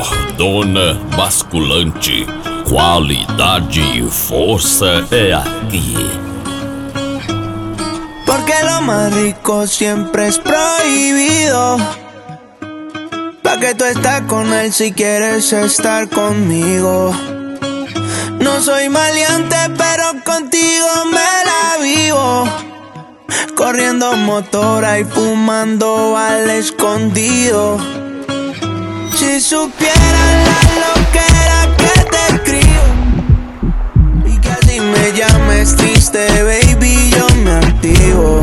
Cordona Basculante, qualidade e força é aqui. Porque lo más rico siempre es prohibido. Pa' que tú estás con él si quieres estar conmigo. No soy maleante, pero contigo me la vivo. Corriendo motora y fumando al escondido. Si supieran la loquera que te escribo y que así me llames triste, baby, yo me activo.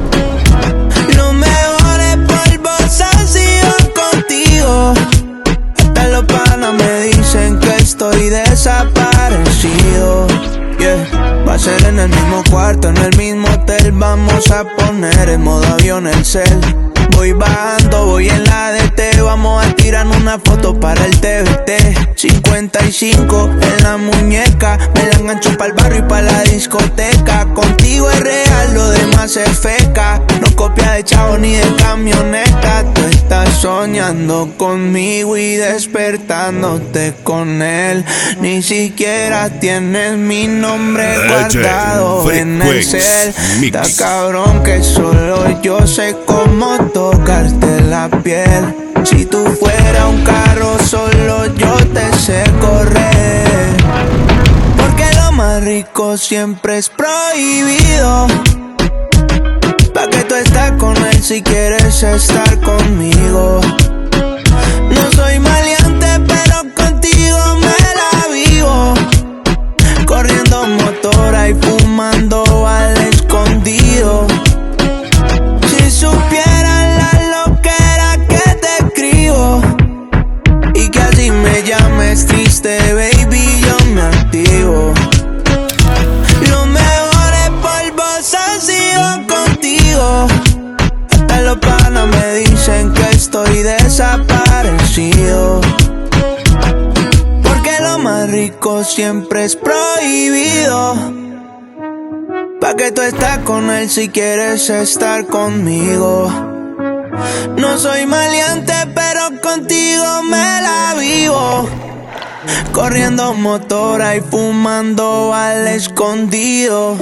Los mejores polvos han sido contigo. Hasta los panas me dicen que estoy desaparecido. Yeah. Va a ser en el mismo cuarto, en el mismo hotel. Vamos a poner en modo avión el cel. Voy bajando, voy en la DT. Vamos a tirar una foto para el TBT. 55 en la muñeca. Me la engancho para el barrio y para la discoteca. Contigo es real, lo demás es feca. No copia de chavo ni de camioneta. Tú estás soñando conmigo y despertándote con él. Ni siquiera tienes mi nombre guardado en el cel. Está cabrón que solo yo sé cómo tocarte la piel. Si tú fueras un carro, solo yo te sé correr. Porque lo más rico siempre es prohibido. Pa' que tú estás con él si quieres estar conmigo. No soy maleante, pero contigo me la vivo. Corriendo motora y fumando al escondido. Si supieran la loquera que te escribo y que así me llames triste, baby, yo me activo. Los mejores polvos han sido contigo. Hasta los panas me dicen que estoy desaparecido. Porque lo más rico siempre es prohibido. Pa' que tú estás con él si quieres estar conmigo. No soy maleante, pero contigo me la vivo. Corriendo motora y fumando al escondido.